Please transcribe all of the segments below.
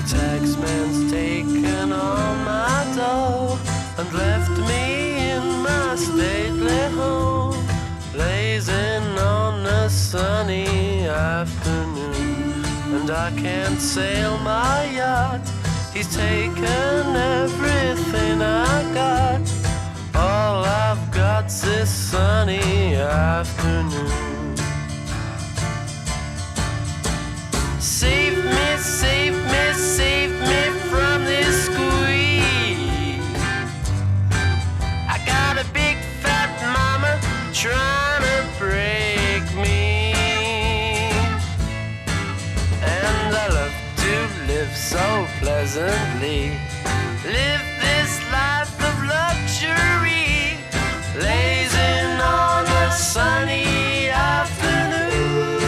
taxman's taken all my dough and left me in my stately home, blazing on a sunny afternoon. And I can't sail my yacht, he's taken everything I got. All I've got's this sunny afternoon. Save me, save me, save me from this squeeze. I got a big fat mama trying to break me, and I love to live so pleasantly. Live this life of luxury, blazing on a sunny afternoon.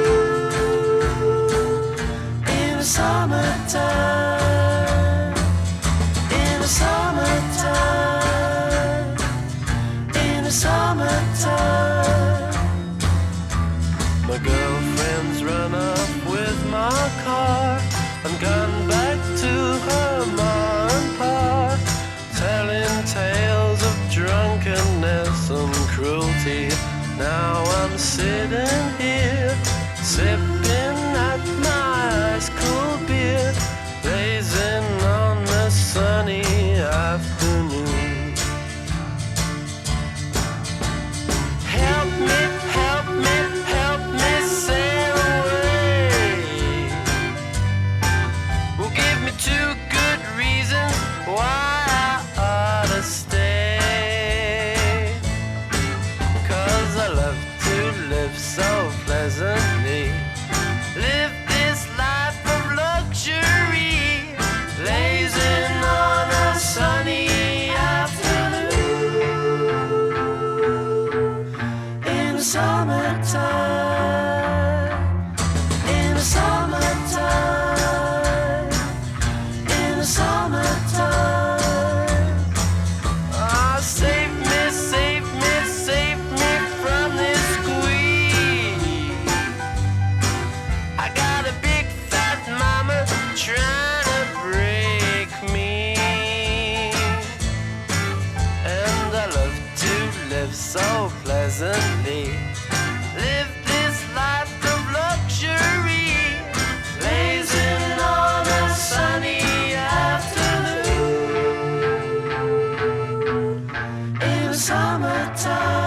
In the summertime, in the summertime, in the summertime. My girlfriend's run off with my car and gone back to her ma and pa, telling tales of drunkenness and cruelty. Now I'm sitting here, sipping at my ice cold beer, blazing on a sunny afternoon. Help me, help me, help me sail away. Well, give me 2 good reasons why I ought to stay. 'Cause I love to live so pleasantly. Live this life of luxury, blazing on a sunny afternoon. In the summertime, in the summertime, in the summertime. Ah, save me, save me, save me from this squeeze. I got a big fat mama trying to break me, and I love to live so pleasantly. Live this life of luxury, blazing on a sunny afternoon. In the summertime.